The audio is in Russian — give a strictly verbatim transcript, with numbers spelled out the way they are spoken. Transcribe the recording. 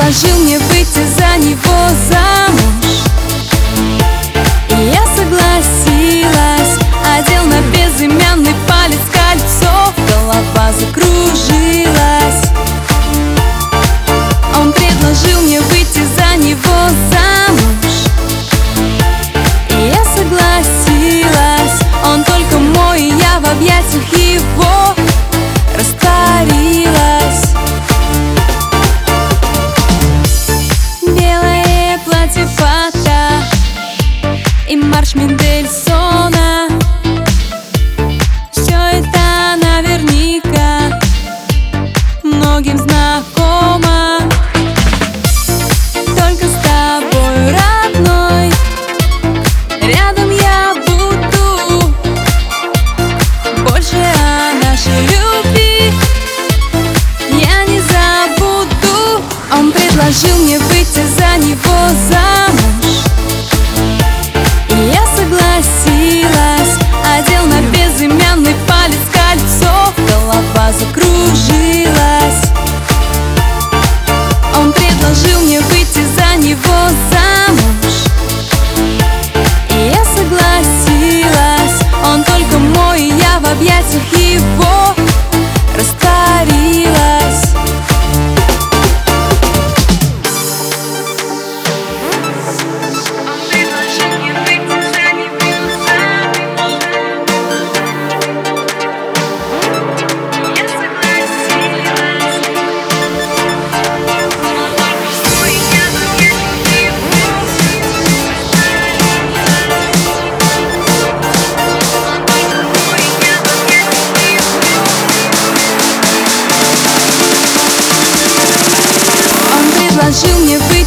предложил мне выйти за него замуж, и я согласилась. Одел на безымянный палец кольцо, голова закружилась. Он предложил мне выйти за него замуж, и я согласилась. Он только мой, и я в объятиях его растворилась. Белое платье фата и марш Мендельсона, все это наверняка многим знакомо. Только с тобой, родной, рядом я буду. Больше о нашей любви я не забуду. Он предложил мне выйти за него замуж, и я согласилась. Одел на безымянный палец кольцо, голова закружилась. Он предложил мне выйти за него замуж, и я согласилась. Он только мой, и я в объятиях его растворилась. Предложил мне выйти